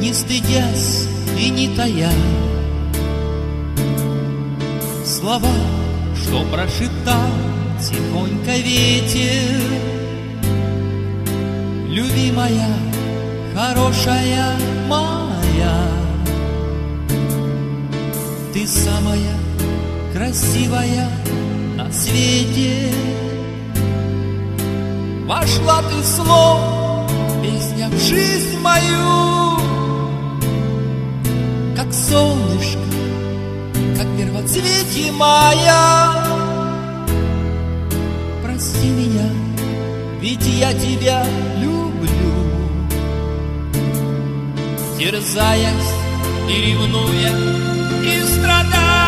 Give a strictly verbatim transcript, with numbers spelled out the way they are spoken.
не стыдясь и не тая. Слова, что прошептал тихонько ветер. Любимая, хорошая моя, ты самая красивая на свете. Вошла ты слов, песня в жизнь мою, как солнышко, как первоцветие мая. Прости меня, ведь я тебя люблю, терзаясь и ревнуя, и страдая.